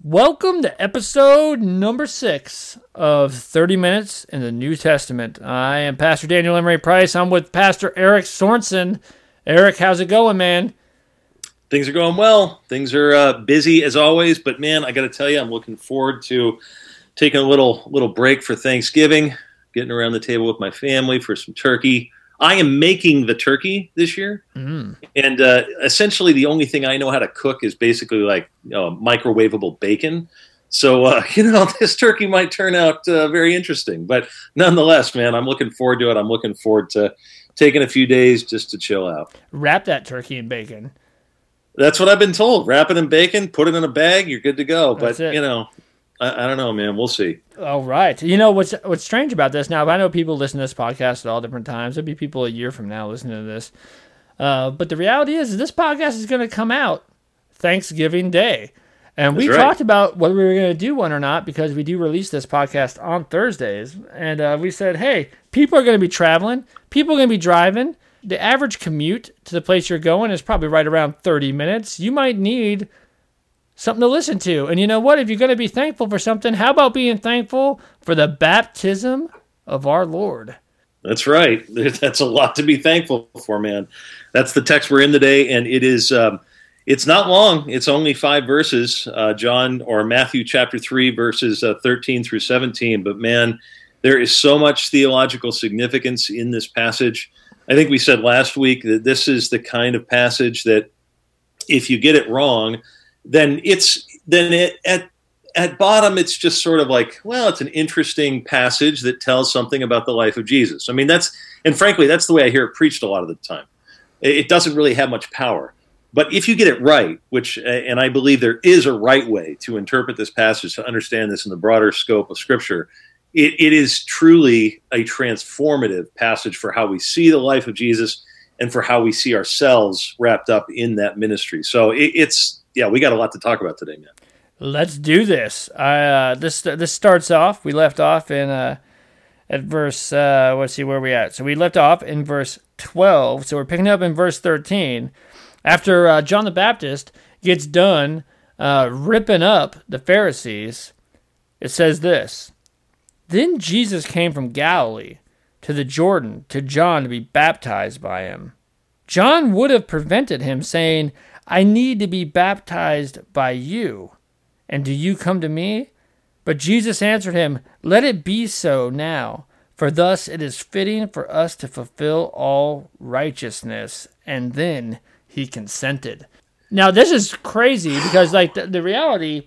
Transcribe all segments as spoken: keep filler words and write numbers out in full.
Welcome to episode number six of thirty minutes in the New Testament. I am Pastor Daniel Emery Price. I'm with Pastor Eric Sorensen. Eric, how's it going, man? Things are going well. Things are uh, busy as always, but man, I got to tell you, I'm looking forward to taking a little little break for Thanksgiving, getting around the table with my family for some turkey. I am making the turkey this year, mm. and uh, essentially the only thing I know how to cook is basically like you know, microwavable bacon. So, uh, you know, this turkey might turn out uh, very interesting. But nonetheless, man, I'm looking forward to it. I'm looking forward to taking a few days just to chill out. Wrap that turkey in bacon. That's what I've been told. Wrap it in bacon, put it in a bag, you're good to go. That's but, it. you know, I, I don't know, man. We'll see. All right. You know, what's what's strange about this now, I know people listen to this podcast at all different times. There'll be people a year from now listening to this. Uh, but the reality is, is this podcast is going to come out Thanksgiving Day. And we That's right. talked about whether we were going to do one or not because we do release this podcast on Thursdays. And uh, we said, hey, people are going to be traveling. People are going to be driving. The average commute to the place you're going is probably right around thirty minutes. You might need something to listen to. And you know what? If you're going to be thankful for something, how about being thankful for the baptism of our Lord? That's right. That's a lot to be thankful for, man. That's the text we're in today, and it is um, it's not long. It's only five verses, uh, John or Matthew chapter three, verses uh, thirteen through seventeen. But man, there is so much theological significance in this passage. I think we said last week that this is the kind of passage that if you get it wrong, then it's then it, at at bottom it's just sort of like, well, it's an interesting passage that tells something about the life of Jesus. I mean, that's and frankly, that's the way I hear it preached a lot of the time. It doesn't really have much power. But if you get it right, which and I believe there is a right way to interpret this passage to understand this in the broader scope of Scripture, it, it is truly a transformative passage for how we see the life of Jesus and for how we see ourselves wrapped up in that ministry. So it, it's, yeah, we got a lot to talk about today, man. Let's do this. Uh, this this starts off, we left off in uh, at verse, uh, let's see where we at. So we left off in verse twelve. So we're picking up in verse thirteen. After uh, John the Baptist gets done uh, ripping up the Pharisees, it says this: Then Jesus came from Galilee to the Jordan to John to be baptized by him. John would have prevented him, saying, I need to be baptized by you, and do you come to me? But Jesus answered him, Let it be so now, for thus it is fitting for us to fulfill all righteousness. And then he consented. Now this is crazy because like the, the reality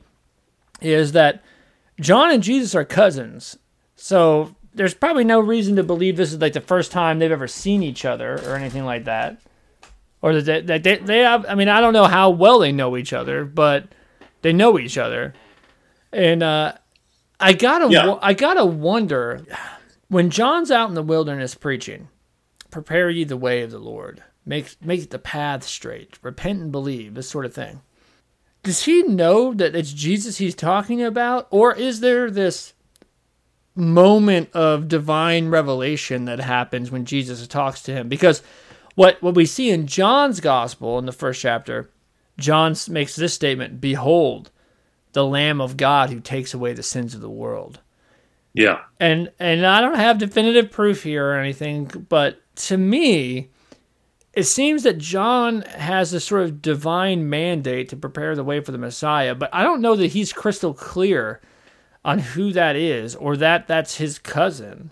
is that John and Jesus are cousins. So there's probably no reason to believe this is like the first time they've ever seen each other or anything like that. Or that they, they, they have, I mean, I don't know how well they know each other, but they know each other. And uh, I gotta, yeah. I gotta wonder, when John's out in the wilderness preaching, prepare ye the way of the Lord, make, make the path straight, repent and believe, this sort of thing. Does he know that it's Jesus he's talking about? Or is there this moment of divine revelation that happens when Jesus talks to him? Because what what we see in John's gospel in the first chapter, John makes this statement: Behold, the Lamb of God who takes away the sins of the world. Yeah. And and I don't have definitive proof here or anything, but to me, it seems that John has this sort of divine mandate to prepare the way for the Messiah, but I don't know that he's crystal clear on who that is, or that that's his cousin,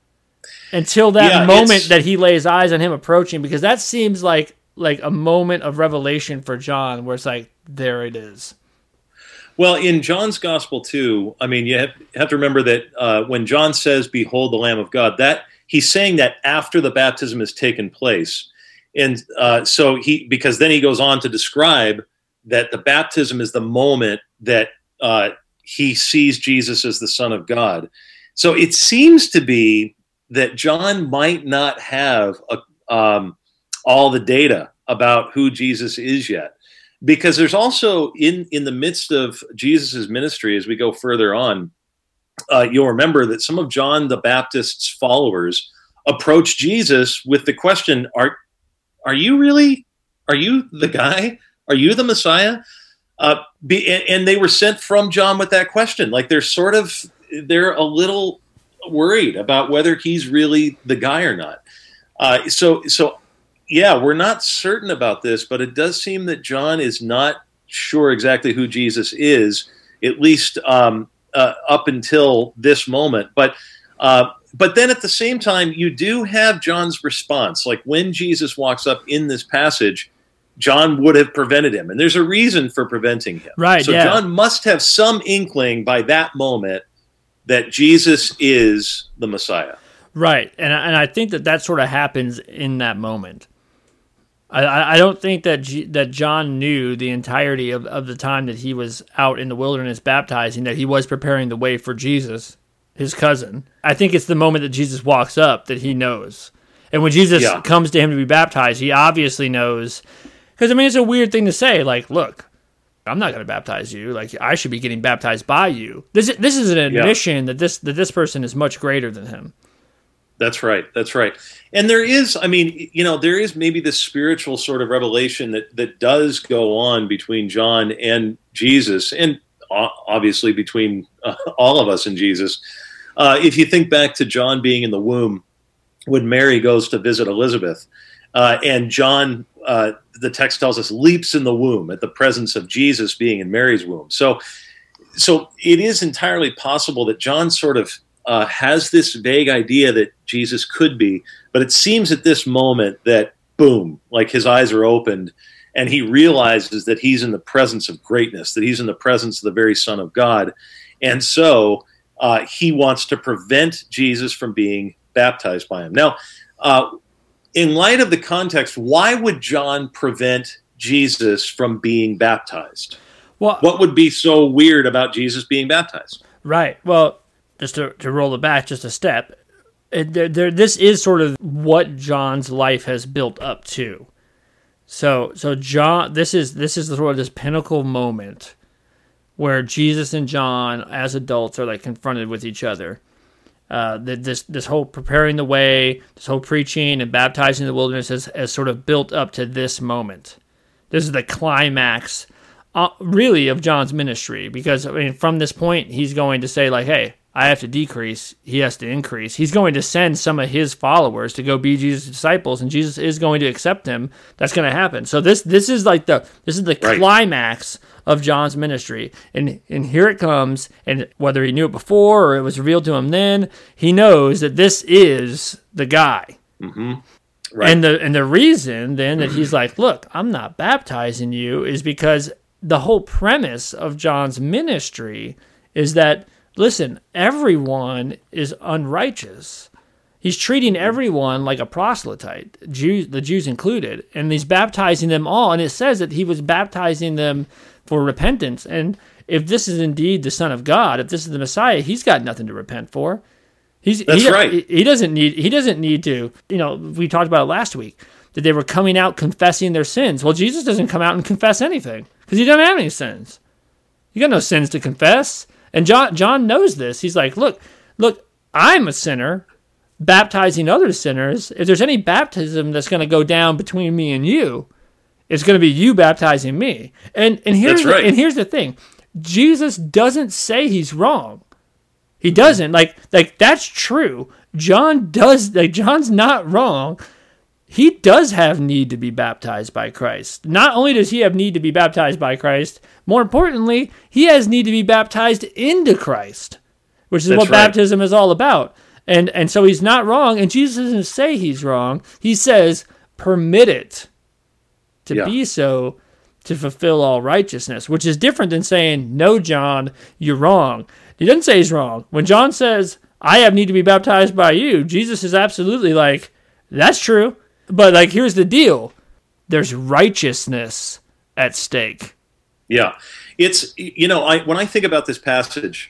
until that yeah, moment that he lays eyes on him approaching, because that seems like like a moment of revelation for John, where it's like, there it is. Well, in John's gospel too, I mean, you have, you have to remember that uh, when John says, Behold the Lamb of God, that he's saying that after the baptism has taken place. And uh, so he, because then he goes on to describe that the baptism is the moment that uh, he sees Jesus as the Son of God. So it seems to be that John might not have a, um, all the data about who Jesus is yet. Because there's also, in, in the midst of Jesus' ministry, as we go further on, uh, you'll remember that some of John the Baptist's followers approached Jesus with the question, are, are you really, are you the guy? Are you the Messiah? Uh, be, and, and they were sent from John with that question. Like they're sort of, they're a little worried about whether he's really the guy or not. Uh, so, so yeah, we're not certain about this, but it does seem that John is not sure exactly who Jesus is, at least um, uh, up until this moment. But uh, but then at the same time, you do have John's response. Like when Jesus walks up in this passage, John would have prevented him. And there's a reason for preventing him. Right. So yeah. John must have some inkling by that moment that Jesus is the Messiah. Right. And, and I think that that sort of happens in that moment. I, I don't think that G, that John knew the entirety of, of the time that he was out in the wilderness baptizing, that he was preparing the way for Jesus, his cousin. I think it's the moment that Jesus walks up that he knows. And when Jesus yeah. comes to him to be baptized, he obviously knows. Because, I mean, it's a weird thing to say. Like, look, I'm not going to baptize you. Like, I should be getting baptized by you. This, this is an admission yeah. that this that this person is much greater than him. That's right. That's right. And there is, I mean, you know, there is maybe this spiritual sort of revelation that, that does go on between John and Jesus, and obviously between uh, all of us and Jesus. Uh, if you think back to John being in the womb when Mary goes to visit Elizabeth, uh, and John, uh, the text tells us, leaps in the womb at the presence of Jesus being in Mary's womb. So, so it is entirely possible that John sort of Uh, has this vague idea that Jesus could be, but it seems at this moment that, boom, like his eyes are opened and he realizes that he's in the presence of greatness, that he's in the presence of the very Son of God. And so uh, he wants to prevent Jesus from being baptized by him. Now, uh, in light of the context, why would John prevent Jesus from being baptized? Well, what would be so weird about Jesus being baptized? Right. Well, just to, to roll it back just a step, it, there, there, this is sort of what John's life has built up to. So, so John, this is this is sort of this pinnacle moment where Jesus and John, as adults, are like confronted with each other. Uh, this this whole preparing the way, this whole preaching and baptizing in the wilderness has, has sort of built up to this moment. This is the climax, uh, really, of John's ministry, because I mean, from this point, he's going to say like, "Hey, I have to decrease, he has to increase." He's going to send some of his followers to go be Jesus' disciples, and Jesus is going to accept him. That's going to happen. So this this is like the this is the right. climax of John's ministry. And and here it comes, and whether he knew it before or it was revealed to him then, he knows that this is the guy. Mm-hmm. Right. And the and the reason then that he's like, "Look, I'm not baptizing you," is because the whole premise of John's ministry is that, listen, everyone is unrighteous. He's treating everyone like a proselyte, Jews, the Jews included, and he's baptizing them all. And it says that he was baptizing them for repentance. And if this is indeed the Son of God, if this is the Messiah, he's got nothing to repent for. He's, That's he, right. He doesn't need. He doesn't need to. You know, we talked about it last week that they were coming out confessing their sins. Well, Jesus doesn't come out and confess anything because he doesn't have any sins. You got no sins to confess. And John John knows this. He's like, look, look, I'm a sinner baptizing other sinners. If there's any baptism that's going to go down between me and you, it's going to be you baptizing me. And and here's That's right. the, and here's the thing. Jesus doesn't say he's wrong. He doesn't. Like like that's true. John does like John's not wrong. He does have need to be baptized by Christ. Not only does he have need to be baptized by Christ, more importantly, he has need to be baptized into Christ, which is That's what right. baptism is all about. And and so he's not wrong, and Jesus doesn't say he's wrong. He says, permit it to Yeah. be so to fulfill all righteousness, which is different than saying, no, John, you're wrong. He doesn't say he's wrong. When John says, I have need to be baptized by you, Jesus is absolutely like, that's true. But like, here's the deal. There's righteousness at stake. Yeah. It's, you know, I when I think about this passage,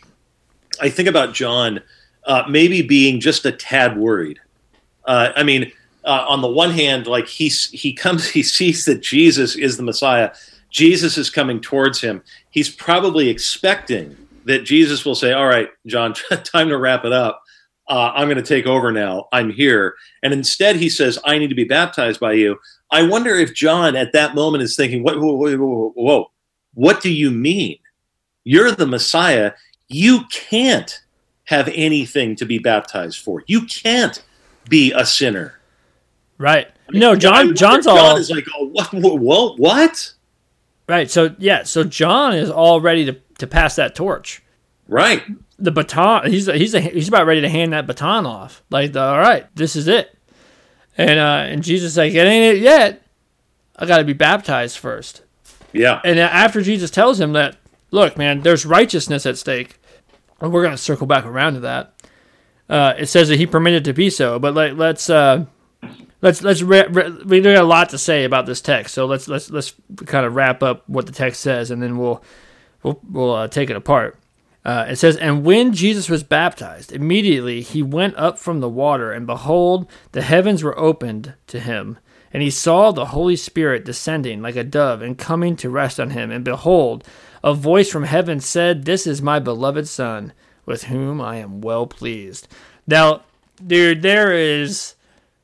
I think about John uh, maybe being just a tad worried. Uh, I mean, uh, on the one hand, like he's, he comes, he sees that Jesus is the Messiah. Jesus is coming towards him. He's probably expecting that Jesus will say, all right, John, time to wrap it up. Uh, I'm going to take over now. I'm here. And instead he says, I need to be baptized by you. I wonder if John at that moment is thinking, whoa, whoa, whoa, whoa, whoa. what do you mean? You're the Messiah. You can't have anything to be baptized for. You can't be a sinner. Right. I mean, no, John. John's John all. John is like, oh, what, what? What? Right. So yeah. So John is all ready to, to pass that torch. Right. The baton. He's he's a, he's about ready to hand that baton off. Like, all right, this is it. And uh, and Jesus is like, it ain't it yet. I got to be baptized first. Yeah. And after Jesus tells him that, look, man, there's righteousness at stake, and we're going to circle back around to that. Uh, it says that he permitted to be so, but like, let's uh, let's let's re- re- we got a lot to say about this text, so let's let's let's kind of wrap up what the text says, and then we'll we'll we'll uh, take it apart. Uh, it says, and when Jesus was baptized, immediately he went up from the water, and behold, the heavens were opened to him. And he saw the Holy Spirit descending like a dove and coming to rest on him. And behold, a voice from heaven said, this is my beloved Son, with whom I am well pleased. Now, dude, there is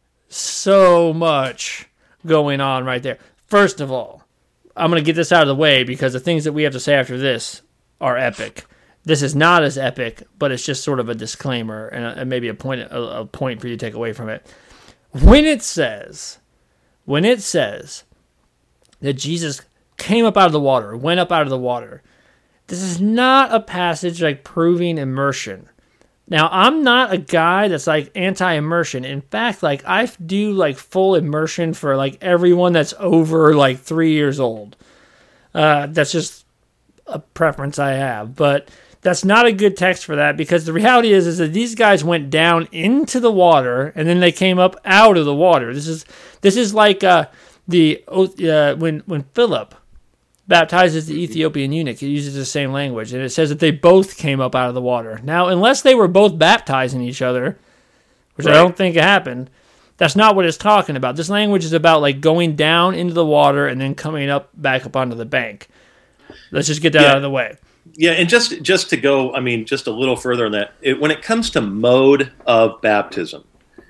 so much going on right there. First of all, I'm going to get this out of the way because the things that we have to say after this are epic. This is not as epic, but it's just sort of a disclaimer and, a, maybe a point, a, a point for you to take away from it. When it says... When it says that Jesus came up out of the water, went up out of the water, this is not a passage like proving immersion. Now, I'm not a guy that's like anti-immersion. In fact, like I do like full immersion for like everyone that's over like three years old. Uh, that's just a preference I have, but that's not a good text for that because the reality is is that these guys went down into the water and then they came up out of the water. This is this is like uh, the uh, when when Philip baptizes the Ethiopian eunuch, it uses the same language, and it says that they both came up out of the water. Now, unless they were both baptizing each other, which right. I don't think happened, that's not what it's talking about. This language is about like going down into the water and then coming up back up onto the bank. Let's just get that yeah. out of the way. Yeah, and just just to go, I mean, just a little further on that, it, when it comes to mode of baptism,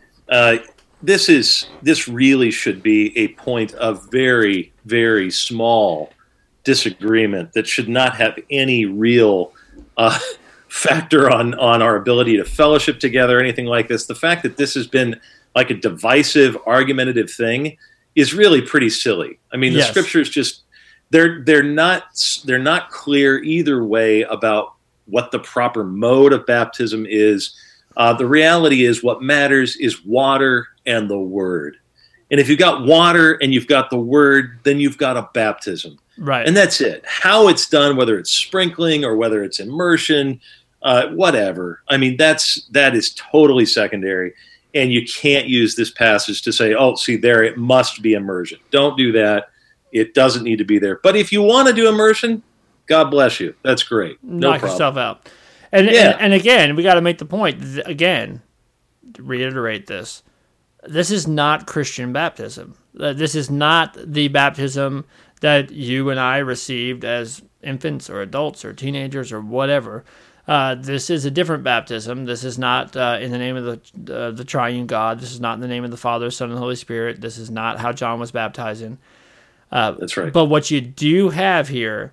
uh, this is this really should be a point of very, very small disagreement that should not have any real uh, factor on, on our ability to fellowship together or anything like this. The fact that this has been like a divisive, argumentative thing is really pretty silly. I mean, the yes. scriptures just... They're they're not they're not clear either way about what the proper mode of baptism is. Uh, the reality is what matters is water and the word. And if you've got water and you've got the word, then you've got a baptism. Right. And that's it. How it's done, whether it's sprinkling or whether it's immersion, uh, whatever. I mean, that's that is totally secondary. And you can't use this passage to say, oh, see there, it must be immersion. Don't do that. It doesn't need to be there. But if you want to do immersion, God bless you. That's great. No Knock problem. yourself out. And, yeah. and and again, we got to make the point, again, to reiterate this. This is not Christian baptism. This is not the baptism that you and I received as infants or adults or teenagers or whatever. Uh, this is a different baptism. This is not uh, in the name of the uh, the triune God. This is not in the name of the Father, Son, and Holy Spirit. This is not how John was baptizing. Uh, That's right. But what you do have here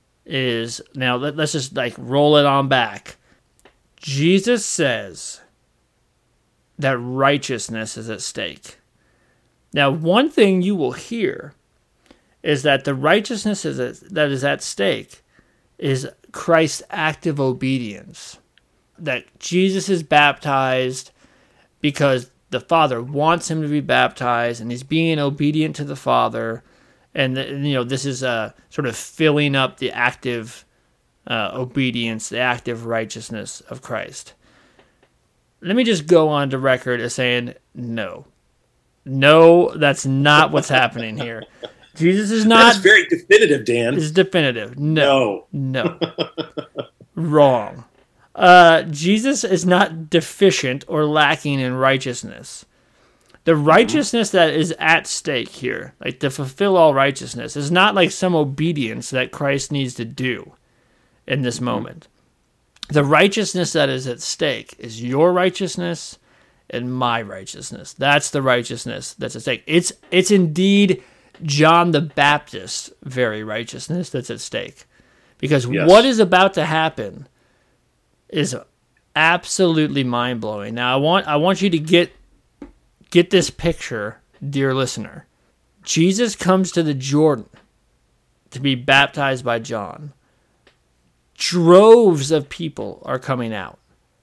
is, now let, let's just like roll it on back. Jesus says that righteousness is at stake. Now, one thing you will hear is that the righteousness is at, that is at stake is Christ's active obedience. That Jesus is baptized because the Father wants him to be baptized, and he's being obedient to the Father. And, you know, this is uh, sort of filling up the active uh, obedience, the active righteousness of Christ. Let me just go on to record as saying, no. No, that's not what's happening here. Jesus is not... That's very definitive, Dan. It's definitive. No. No. no. Wrong. Uh, Jesus is not deficient or lacking in righteousness. The righteousness that is at stake here, like to fulfill all righteousness, is not like some obedience that Christ needs to do in this moment. The righteousness that is at stake is your righteousness and my righteousness. That's the righteousness that's at stake. It's it's indeed John the Baptist's very righteousness that's at stake. Because Yes. what is about to happen is absolutely mind-blowing. Now, I want I want you to get get this picture, dear listener. Jesus comes to the Jordan to be baptized by John. Droves of people are coming out.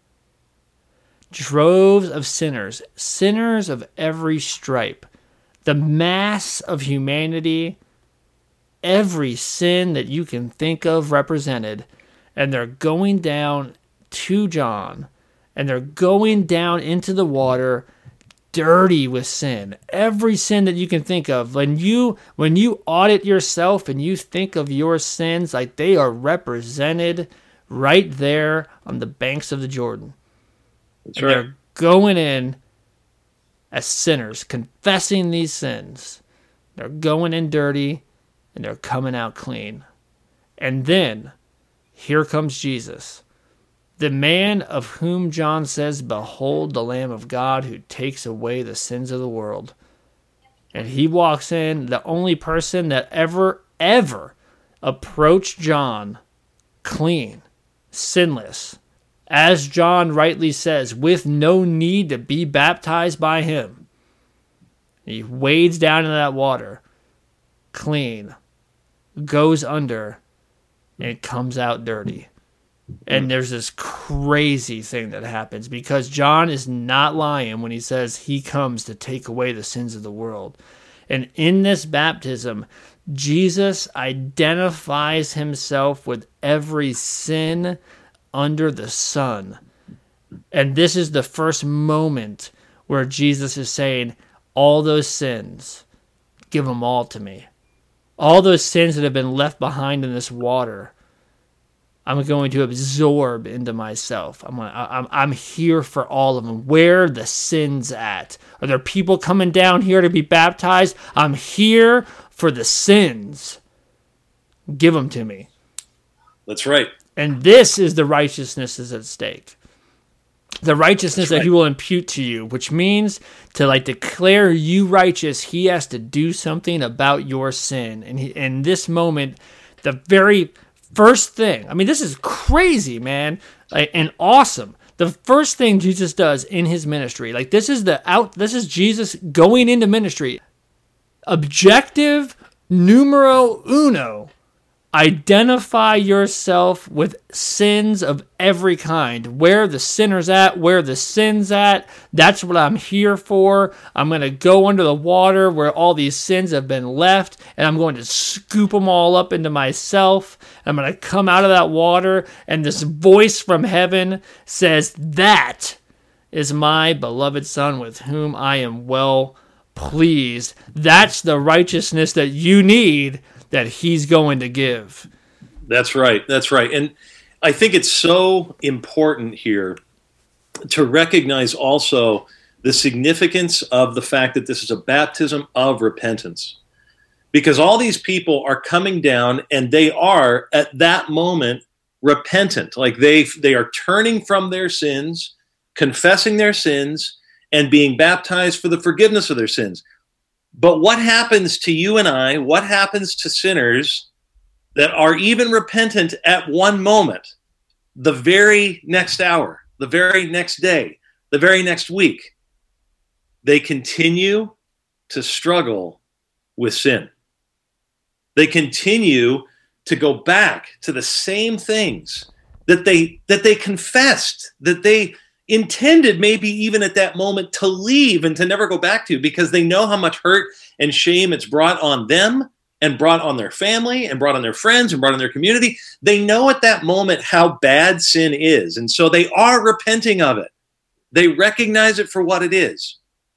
Droves of sinners, sinners of every stripe. The mass of humanity, every sin that you can think of represented, and they're going down to John, and they're going down into the water dirty with sin. Every sin that you can think of. When you when you audit yourself and you think of your sins, like they are represented right there on the banks of the Jordan. That's and right. They're going in as sinners, confessing these sins. They're going in dirty, and they're coming out clean. And then, here comes Jesus, the man of whom John says, "Behold the Lamb of God who takes away the sins of the world." And he walks in, the only person that ever, ever approached John clean, sinless, as John rightly says, with no need to be baptized by him. He wades down into that water, clean, goes under, and comes out dirty. And there's this crazy thing that happens because John is not lying when he says he comes to take away the sins of the world. And in this baptism, Jesus identifies himself with every sin under the sun. And this is the first moment where Jesus is saying, all those sins, give them all to me. All those sins that have been left behind in this water, I'm going to absorb into myself. I'm, gonna, I'm I'm here for all of them. Where are the sins at? Are there people coming down here to be baptized? I'm here for the sins. Give them to me. That's right. And this is the righteousness that's at stake. The righteousness That's right. that he will impute to you, which means to like declare you righteous, he has to do something about your sin. And he, in this moment, the very first thing, I mean, this is crazy, man, like, and awesome. The first thing Jesus does in his ministry, like this is the out, this is Jesus going into ministry. Objective numero uno. Identify yourself with sins of every kind. Where the sinner's at, where the sin's at, that's what I'm here for. I'm going to go under the water where all these sins have been left, and I'm going to scoop them all up into myself. I'm going to come out of that water, and this voice from heaven says, "That is my beloved Son with whom I am well pleased." That's the righteousness that you need, that he's going to give. That's right. That's right. And I think it's so important here to recognize also the significance of the fact that this is a baptism of repentance. Because all these people are coming down and they are at that moment repentant. Like they they are turning from their sins, confessing their sins, and being baptized for the forgiveness of their sins. But what happens to you and I, what happens to sinners that are even repentant at one moment, the very next hour, the very next day, the very next week? They continue to struggle with sin. They continue to go back to the same things that they that they confessed, that they intended maybe even at that moment to leave and to never go back to, because they know how much hurt and shame it's brought on them and brought on their family and brought on their friends and brought on their community. They know at that moment how bad sin is. And so they are repenting of it. They recognize it for what it is.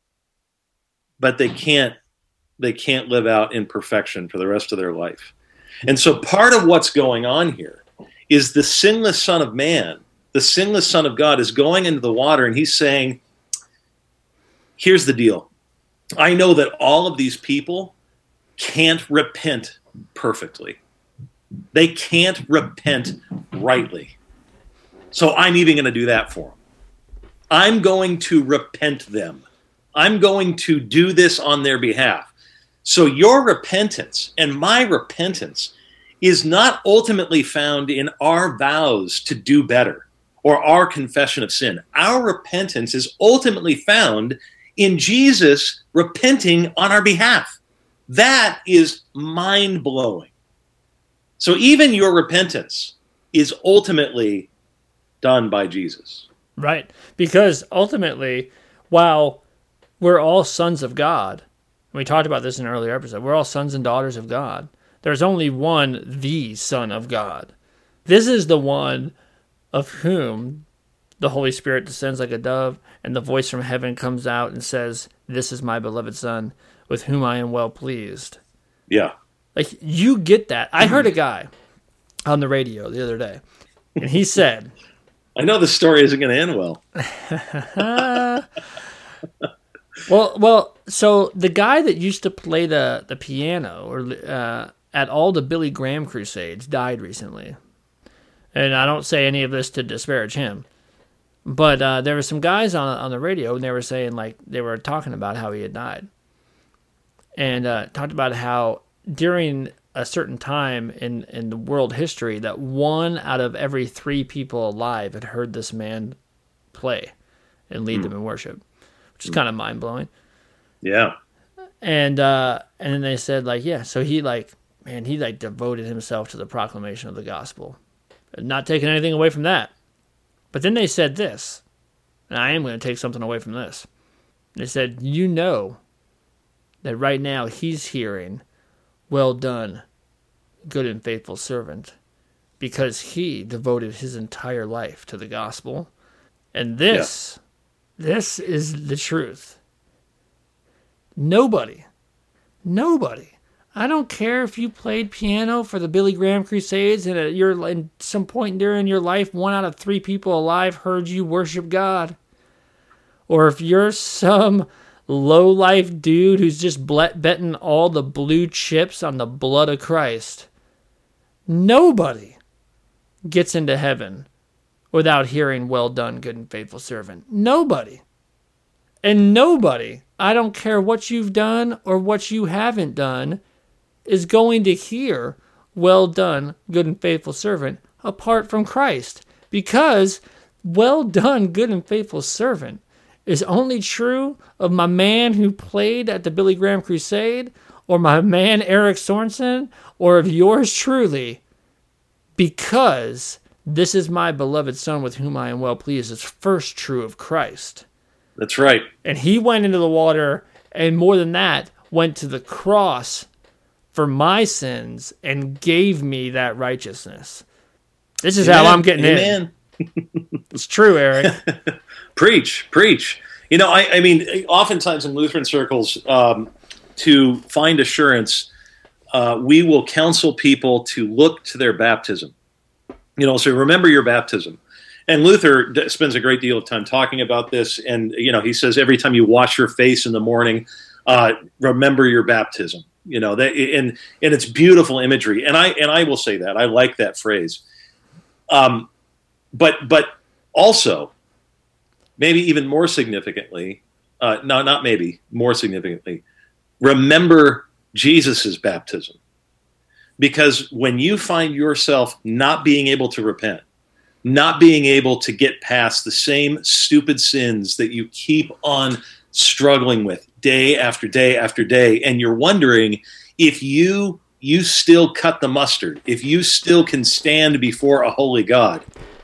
But they can't, they can't live out in perfection for the rest of their life. And so part of what's going on here is the sinless Son of Man, the sinless Son of God, is going into the water and he's saying, here's the deal. I know that all of these people can't repent perfectly. They can't repent rightly. So I'm even going to do that for them. I'm going to repent them. I'm going to do this on their behalf. So your repentance and my repentance is not ultimately found in our vows to do better or our confession of sin. Our repentance is ultimately found in Jesus repenting on our behalf. That is mind-blowing. So even your repentance is ultimately done by Jesus. Right. Because ultimately, while we're all sons of God, we talked about this in an earlier episode, we're all sons and daughters of God. There's only one, the Son of God. This is the one of whom the Holy Spirit descends like a dove, and the voice from heaven comes out and says, "This is my beloved Son, with whom I am well pleased." Yeah. Like, you get that. I heard a guy on the radio the other day, and he said, I know the story isn't going to end well. well, well, so the guy that used to play the, the piano or uh, at all the Billy Graham crusades died recently. And I don't say any of this to disparage him. But uh, there were some guys on on the radio, and they were saying, like, they were talking about how he had died. And uh, talked about how during a certain time in, in the world history that one out of every three people alive had heard this man play and lead mm. them in worship, which is mm. kind of mind-blowing. Yeah. And uh, and then they said, like, yeah, so he, like, man, he, like, devoted himself to the proclamation of the gospel. Not taking anything away from that. But then they said this, and I am going to take something away from this. They said, you know that right now he's hearing, "Well done, good and faithful servant," because he devoted his entire life to the gospel. And this, yeah. this is the truth. Nobody, nobody, I don't care if you played piano for the Billy Graham Crusades and at your, in some point during your life, one out of three people alive heard you worship God. Or if you're some low-life dude who's just betting all the blue chips on the blood of Christ. Nobody gets into heaven without hearing, "Well done, good and faithful servant." Nobody. And nobody, I don't care what you've done or what you haven't done, is going to hear, "Well done, good and faithful servant," apart from Christ. Because, "Well done, good and faithful servant," is only true of my man who played at the Billy Graham Crusade, or my man Eric Sorensen, or of yours truly, because "This is my beloved Son with whom I am well pleased" is first true of Christ. That's right. And he went into the water, and more than that, went to the cross for my sins and gave me that righteousness. This is Amen. How I'm getting Amen. In. It's true, Eric. Preach, preach. You know, I, I mean, oftentimes in Lutheran circles, um, to find assurance, uh, we will counsel people to look to their baptism. You know, so remember your baptism. And Luther d- spends a great deal of time talking about this. And, you know, he says every time you wash your face in the morning, uh, remember your baptism. You know, that, and and it's beautiful imagery. And I and I will say that. I like that phrase. Um, but but also, maybe even more significantly, uh, no, not maybe, more significantly, remember Jesus' baptism. Because when you find yourself not being able to repent, not being able to get past the same stupid sins that you keep on struggling with day after day after day, and you're wondering if you you still cut the mustard, if you still can stand before a holy God,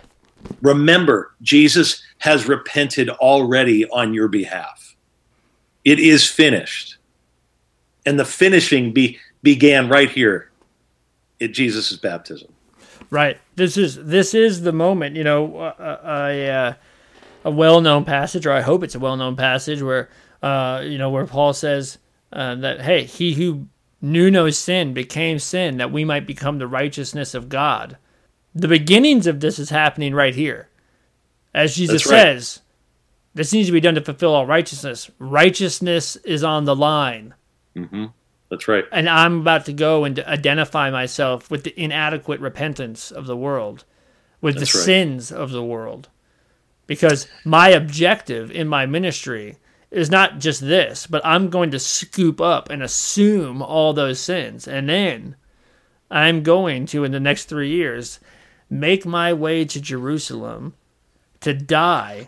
remember, Jesus has repented already on your behalf. It is finished. And the finishing be, began right here at Jesus' baptism. Right. This is this is the moment, you know, a, a, a, a well-known passage, or I hope it's a well-known passage, where, uh, you know, where Paul says uh, that, hey, he who knew no sin became sin, that we might become the righteousness of God. The beginnings of this is happening right here. As Jesus right. says, this needs to be done to fulfill all righteousness. Righteousness is on the line. Mm-hmm. That's right. And I'm about to go and identify myself with the inadequate repentance of the world, with That's the right. sins of the world. Because my objective in my ministry is not just this, but I'm going to scoop up and assume all those sins. And then I'm going to, in the next three years, make my way to Jerusalem to die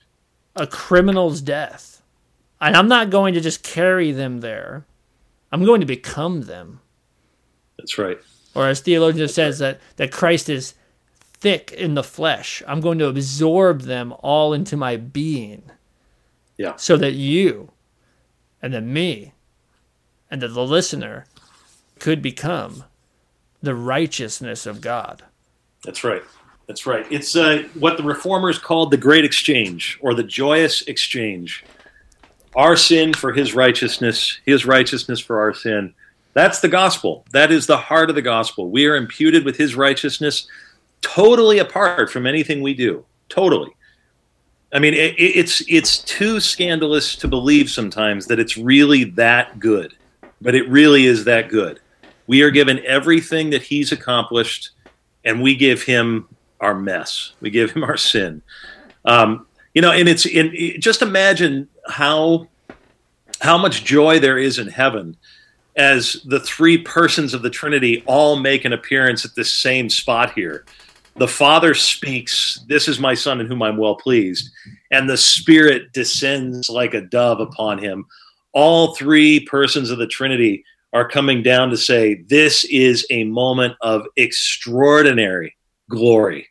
a criminal's death. And I'm not going to just carry them there. I'm going to become them. That's right. Or as theologian says, that, that Christ is thick in the flesh. I'm going to absorb them all into my being. Yeah. So that you and then me and that the listener could become the righteousness of God. That's right. That's right. It's uh, what the Reformers called the great exchange, or the joyous exchange. Our sin for his righteousness, his righteousness for our sin. That's the gospel. That is the heart of the gospel. We are imputed with his righteousness totally apart from anything we do. Totally. I mean, it, it's it's too scandalous to believe sometimes that it's really that good. But it really is that good. We are given everything that he's accomplished, and we give him our mess. We give him our sin. Um, you know, and it's in, it, just imagine how how much joy there is in heaven as the three persons of the Trinity all make an appearance at this same spot here. The Father speaks, "This is my Son in whom I'm well pleased," and the Spirit descends like a dove upon him. All three persons of the Trinity are coming down to say, this is a moment of extraordinary glory.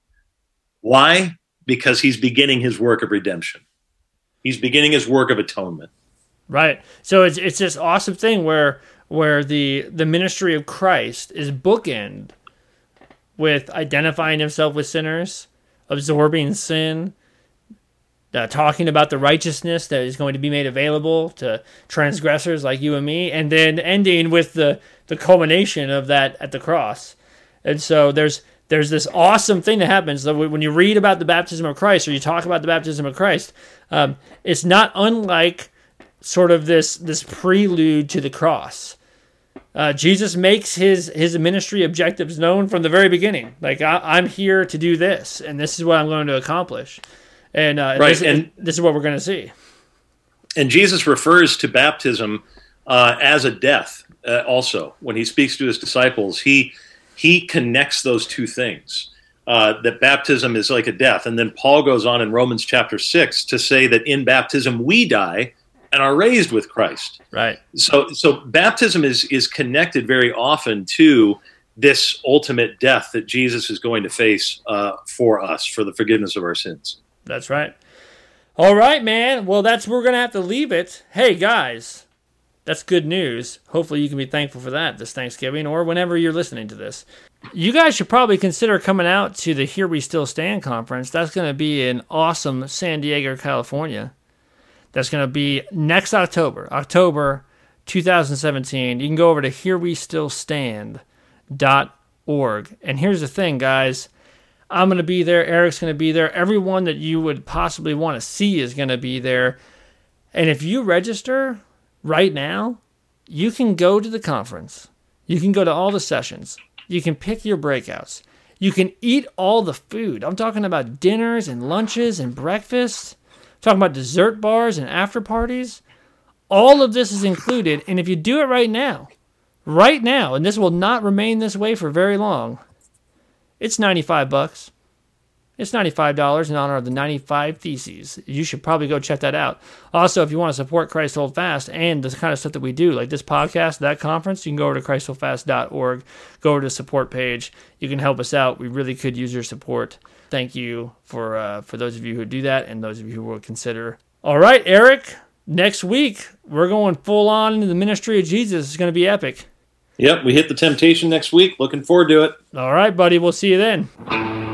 Why? Because he's beginning his work of redemption. He's beginning his work of atonement. Right. So it's it's this awesome thing where where the the ministry of Christ is bookend with identifying himself with sinners, absorbing sin, uh, talking about the righteousness that is going to be made available to transgressors like you and me, and then ending with the, the culmination of that at the cross. And so there's there's this awesome thing that happens. So when you read about the baptism of Christ, or you talk about the baptism of Christ, um, it's not unlike sort of this this prelude to the cross. Uh, Jesus makes his his ministry objectives known from the very beginning. Like, I, I'm here to do this, and this is what I'm going to accomplish. And, uh, right. this, and this is what we're going to see. And Jesus refers to baptism uh, as a death uh, also. When he speaks to his disciples, he he connects those two things, uh, that baptism is like a death. And then Paul goes on in Romans chapter six to say that in baptism we die and are raised with Christ. Right. So so baptism is is connected very often to this ultimate death that Jesus is going to face uh, for us, for the forgiveness of our sins. That's right. All right, man. Well, that's where we're going to have to leave it. Hey, guys, that's good news. Hopefully you can be thankful for that this Thanksgiving or whenever you're listening to this. You guys should probably consider coming out to the Here We Still Stand conference. That's going to be in awesome San Diego, California. That's going to be next October, October two thousand seventeen. You can go over to here we still stand dot org. And here's the thing, guys. I'm going to be there. Eric's going to be there. Everyone that you would possibly want to see is going to be there. And if you register right now, you can go to the conference. You can go to all the sessions. You can pick your breakouts. You can eat all the food. I'm talking about dinners and lunches and breakfasts. I'm talking about dessert bars and after parties. All of this is included. And if you do it right now, right now, and this will not remain this way for very long, it's ninety-five bucks. It's ninety-five dollars in honor of the ninety-five Theses. You should probably go check that out. Also, if you want to support Christ Hold Fast and the kind of stuff that we do, like this podcast, that conference, you can go over to christ hold fast dot org, go over to the support page. You can help us out. We really could use your support. Thank you for uh, for those of you who do that and those of you who will consider. All right, Eric, next week, we're going full on into the ministry of Jesus. It's going to be epic. Yep, we hit the temptation next week. Looking forward to it. All right, buddy. We'll see you then.